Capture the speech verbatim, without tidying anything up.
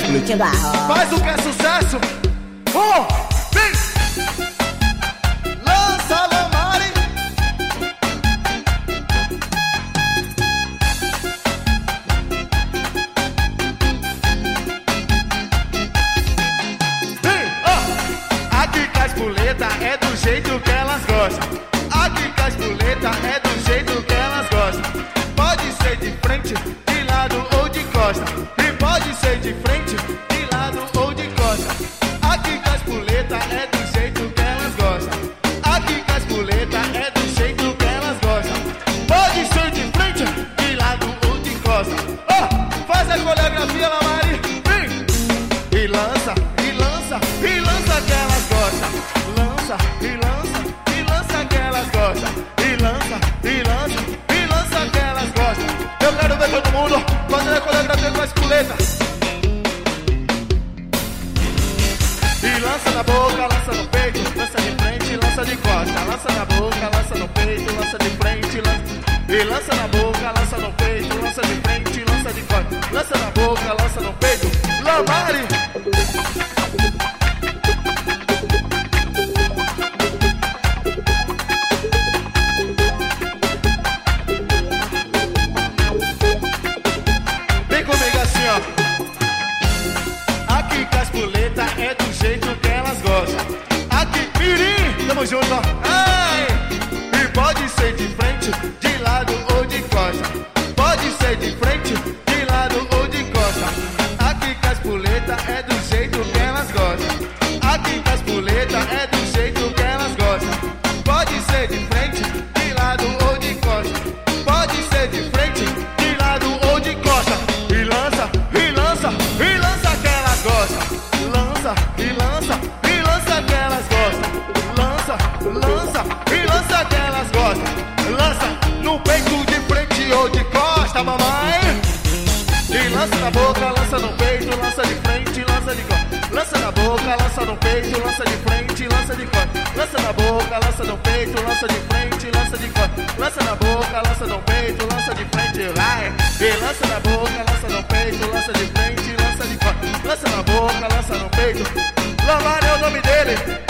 curtindo a roda. Faz o que é sucesso. Oh, vem! Lança, Lamari. Vem, ó. Aqui com as puletas é do jeito que elas gostam. Aqui com as puletas é do jeito que elas gostam. Pode ser de frente, de lado ou de costa. E pode ser de frente, de lado ou de costa. Aqui com as puletas é do jeito que elas gostam. Aqui com as puletas é do jeito que elas gostam. Pode ser de frente, de lado ou de costa. Ó, oh, faz a coreografia, Lamari. Vem! E lança, e lança, e lança que elas gostam. Lança, e lança, e lança que elas gostam. E lança, e lança, e lança que elas gostam. Eu quero ver todo mundo fazendo a coreografia com as puletas. E lança na boca, lança no peito, lança de frente, lança de costa. Lança na boca, lança no peito, lança de frente, lança. E lança na boca, lança no peito, lança de frente, lança de costa. Lança na boca, lança no peito. Lamari! Vem comigo assim, ó. Aqui com as puletas é do jeito que elas gostam. Aqui, mirim, tamo junto, ó. Ai! E pode ser de frente, de lado ou de costa. Pode ser de frente, de lado ou de costa. Aqui com as puletas é do jeito que elas gostam. Aqui com as puletas é do jeito que elas gostam. Pode ser de frente, de lado ou de costa. Pode ser de frente, de lado ou de costa. E lança, e lança, e lança que elas gostam. Lança, e lança, e lança que elas gostam. Lança, lança, e lança que elas gostam. Lança no peito de frente ou de costa, mamãe. E lança na boca, lança no peito, lança de frente, lança de costa. Lança na boca, lança no peito, lança de frente, lança de costa. Lança na boca, lança no peito, lança de frente, lança de costa. Lança na boca, lança no peito, lança de frente, vai. E lança na boca, lança no peito, lança de frente, lança de costa. Lança na boca, lança no peito. Lamari é o nome dele.